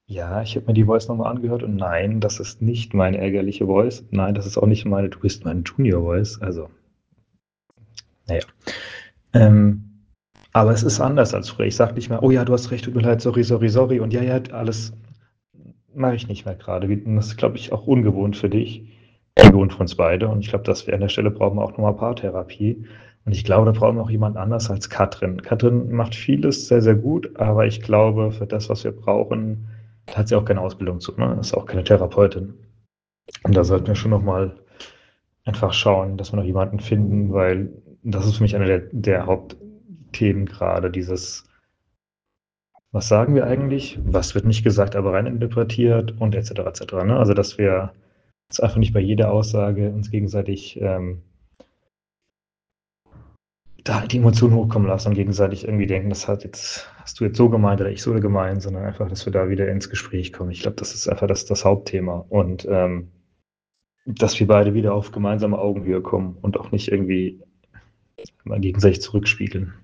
Ja, ich habe mir die Voice nochmal angehört und nein, das ist nicht meine ärgerliche Voice. Nein, das ist auch nicht meine, du bist meine Junior Voice. Also, naja. Ähm, aber es ist anders als früher. Ich sage nicht mehr, oh ja, du hast recht, tut mir leid, sorry, sorry, sorry. Und ja, ja, alles mache ich nicht mehr gerade. Das ist, glaube ich, auch ungewohnt für dich. Ungewohnt für uns beide. Und ich glaube, dass wir an der Stelle brauchen wir auch nochmal Paartherapie. Und ich glaube, da brauchen wir auch jemand anders als Katrin. Katrin macht vieles sehr, sehr gut, aber ich glaube, für das, was wir brauchen, da hat sie auch keine Ausbildung zu. Ne? Ist auch keine Therapeutin. Und da sollten wir schon nochmal einfach schauen, dass wir noch jemanden finden, weil das ist für mich einer der Hauptthemen gerade, dieses, was sagen wir eigentlich, was wird nicht gesagt, aber reininterpretiert und etc. etc. Ne? Also, dass wir uns einfach nicht bei jeder Aussage uns gegenseitig da die Emotionen hochkommen lassen und gegenseitig irgendwie denken, hast du jetzt so gemeint oder ich so gemeint, sondern einfach, dass wir da wieder ins Gespräch kommen. Ich glaube, das ist einfach das Hauptthema und dass wir beide wieder auf gemeinsame Augenhöhe kommen und auch nicht irgendwie mal gegenseitig zurückspiegeln.